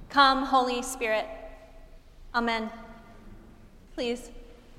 Come, Holy Spirit. Amen. Please.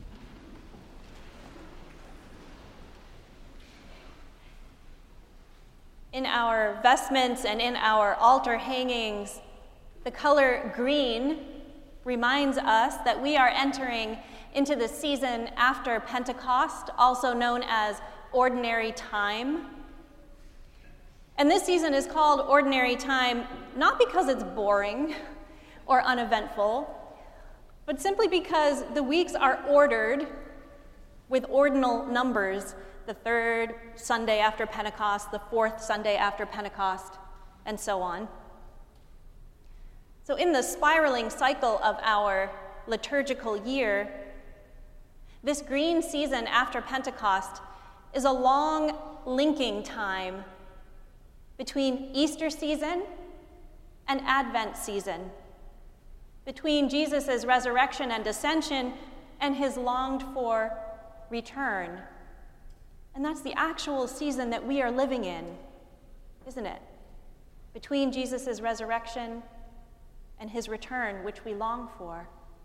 In our vestments and in our altar hangings, the color green reminds us that we are entering into the season after Pentecost, also known as Ordinary Time. And this season is called Ordinary Time not because it's boring or uneventful, but simply because the weeks are ordered with ordinal numbers, the third Sunday after Pentecost, the fourth Sunday after Pentecost, and so on. So in the spiraling cycle of our liturgical year, this green season after Pentecost is a long linking time between Easter season and Advent season, between Jesus' resurrection and ascension and his longed-for return. And that's the actual season that we are living in, isn't it? Between Jesus' resurrection and his return, which we long for.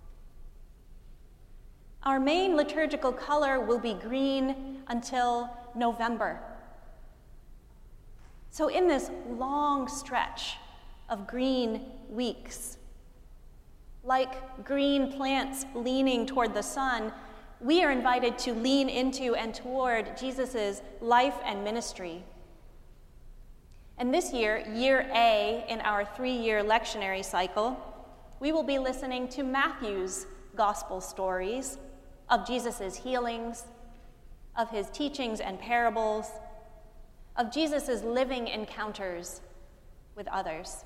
Our main liturgical color will be green until November. So in this long stretch of green weeks, like green plants leaning toward the sun, we are invited to lean into and toward Jesus' life and ministry. And this year, year A in our 3-year lectionary cycle, we will be listening to Matthew's gospel stories of Jesus' healings, of his teachings and parables, of Jesus' living encounters with others.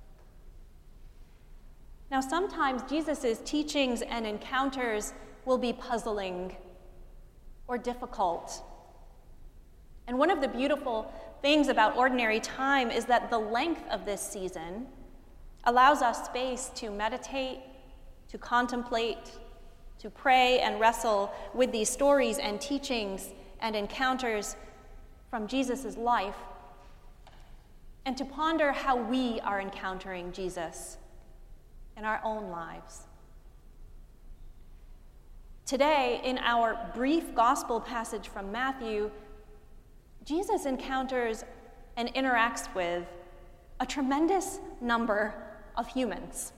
Now, sometimes Jesus' teachings and encounters will be puzzling or difficult. And one of the beautiful things about Ordinary Time is that the length of this season allows us space to meditate, to contemplate, to pray and wrestle with these stories and teachings and encounters from Jesus' life, and to ponder how we are encountering Jesus in our own lives. Today, in our brief gospel passage from Matthew, Jesus encounters and interacts with a tremendous number of humans.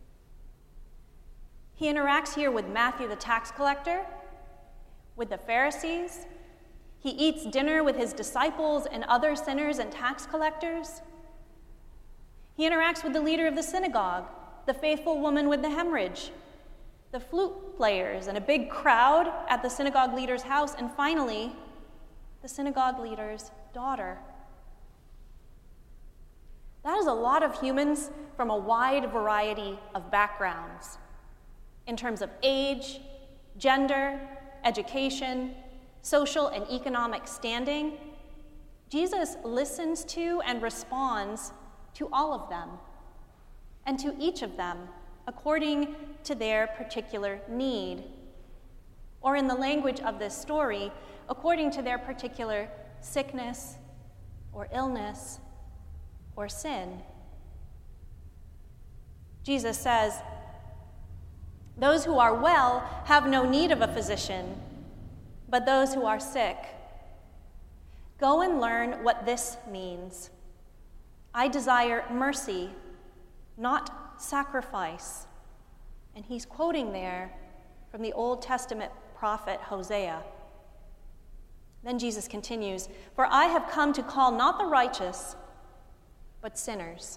He interacts here with Matthew the tax collector, with the Pharisees. He eats dinner with his disciples and other sinners and tax collectors. He interacts with the leader of the synagogue, the faithful woman with the hemorrhage, the flute players, and a big crowd at the synagogue leader's house, and finally, the synagogue leader's daughter. That is a lot of humans from a wide variety of backgrounds in terms of age, gender, education, social and economic standing. Jesus listens to and responds to all of them, and to each of them according to their particular need, or in the language of this story, according to their particular sickness or illness or sin. Jesus says, "Those who are well have no need of a physician, but those who are sick. Go and learn what this means. I desire mercy, not sacrifice." And he's quoting there from the Old Testament prophet Hosea. Then Jesus continues, "For I have come to call not the righteous, but sinners."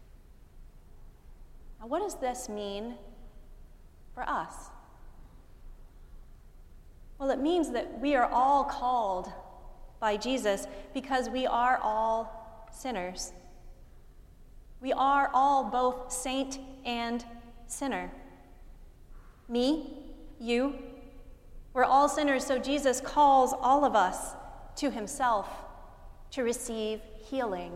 Now, what does this mean for us? Well, it means that we are all called by Jesus because we are all sinners. We are all both saint and sinner. Me, you, we're all sinners, so Jesus calls all of us to himself to receive healing.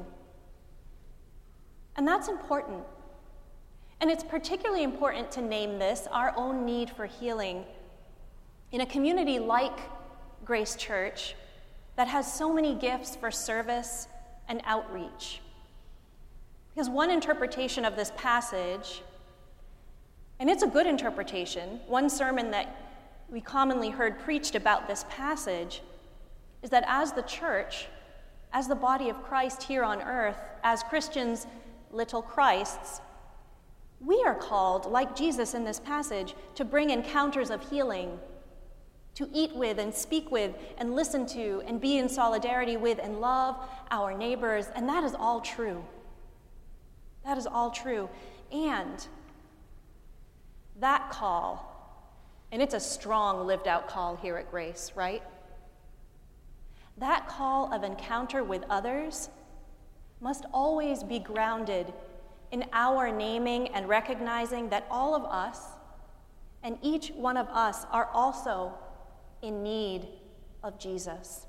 And that's important. And it's particularly important to name this, our own need for healing, in a community like Grace Church that has so many gifts for service and outreach. Because one interpretation of this passage, and it's a good interpretation, one sermon that we commonly heard preached about this passage, is that as the church, as the body of Christ here on earth, as Christians, little Christs, we are called, like Jesus in this passage, to bring encounters of healing, to eat with and speak with and listen to and be in solidarity with and love our neighbors, and that is all true. That is all true. And that call, and it's a strong lived out call here at Grace, right? That call of encounter with others must always be grounded in our naming and recognizing that all of us and each one of us are also in need of Jesus.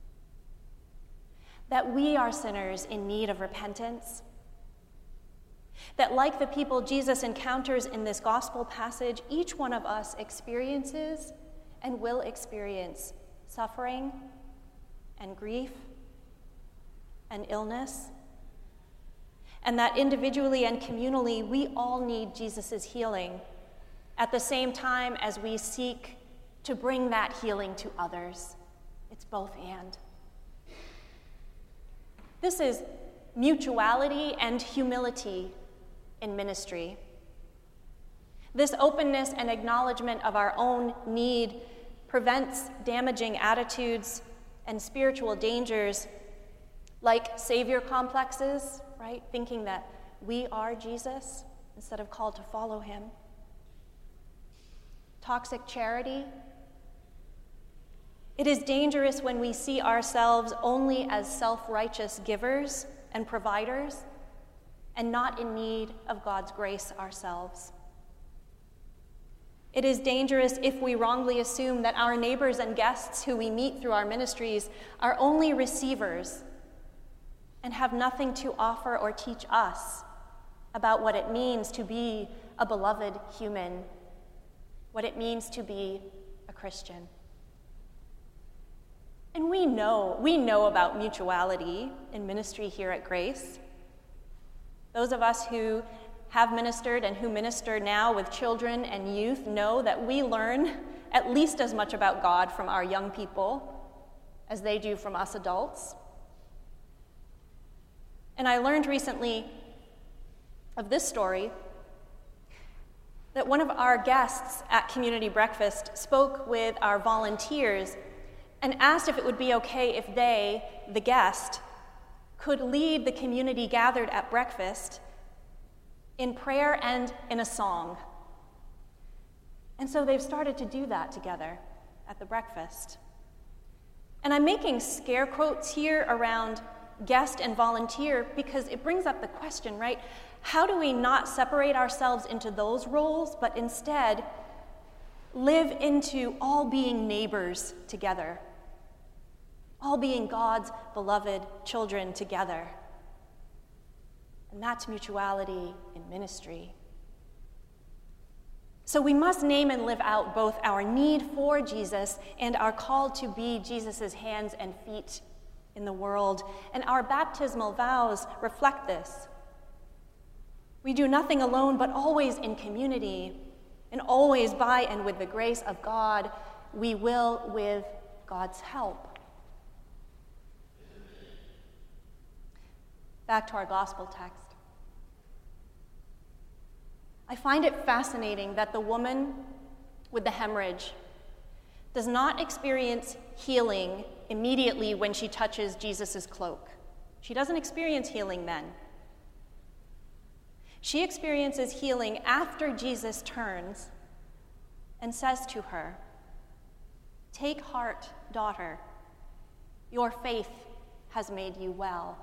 That we are sinners in need of repentance. That like the people Jesus encounters in this gospel passage, each one of us experiences and will experience suffering and grief and illness. And that individually and communally, we all need Jesus' healing at the same time as we seek to bring that healing to others. It's both and. This is mutuality and humility in ministry. This openness and acknowledgement of our own need prevents damaging attitudes and spiritual dangers like savior complexes, right? Thinking that we are Jesus instead of called to follow him. Toxic charity. It is dangerous when we see ourselves only as self-righteous givers and providers and not in need of God's grace ourselves. It is dangerous if we wrongly assume that our neighbors and guests who we meet through our ministries are only receivers and have nothing to offer or teach us about what it means to be a beloved human, what it means to be a Christian. And we know about mutuality in ministry here at Grace. Those of us who have ministered and who minister now with children and youth know that we learn at least as much about God from our young people as they do from us adults. And I learned recently of this story that one of our guests at Community Breakfast spoke with our volunteers and asked if it would be okay if they, the guest, could lead the community gathered at breakfast in prayer and in a song. And so they've started to do that together at the breakfast. And I'm making scare quotes here around guest and volunteer because it brings up the question, right? How do we not separate ourselves into those roles, but instead live into all being neighbors together, all being God's beloved children together? And that's mutuality in ministry. So we must name and live out both our need for Jesus and our call to be Jesus' hands and feet in the world. And our baptismal vows reflect this. We do nothing alone, but always in community, and always by and with the grace of God, we will with God's help. Back to our gospel text. I find it fascinating that the woman with the hemorrhage does not experience healing immediately when she touches Jesus' cloak. She doesn't experience healing then. She experiences healing after Jesus turns and says to her, "Take heart, daughter, your faith has made you well."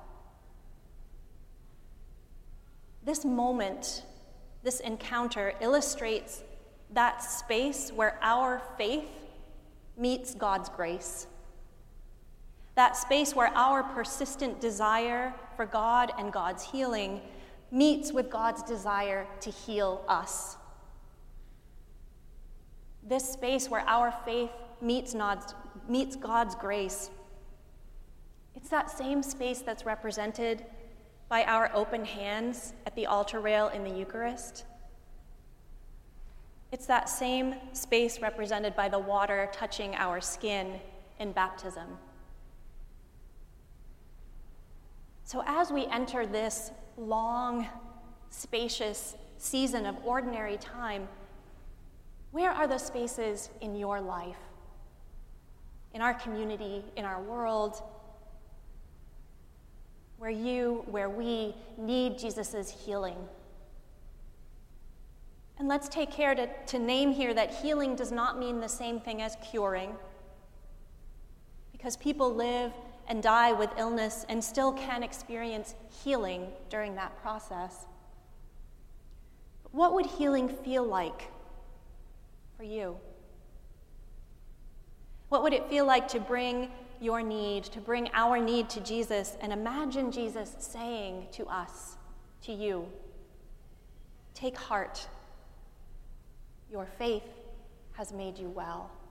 This moment, this encounter illustrates that space where our faith meets God's grace. That space where our persistent desire for God and God's healing meets with God's desire to heal us. This space where our faith meets God's grace. It's that same space that's represented by our open hands at the altar rail in the Eucharist. It's that same space represented by the water touching our skin in baptism. So as we enter this long, spacious season of ordinary time, where are the spaces in your life, in our community, in our world, where we need Jesus' healing? And let's take care to name here that healing does not mean the same thing as curing, because people live and die with illness and still can experience healing during that process. But what would healing feel like for you? What would it feel like to bring your need, to bring our need to Jesus, and imagine Jesus saying to us, to you, "Take heart. Your faith has made you well."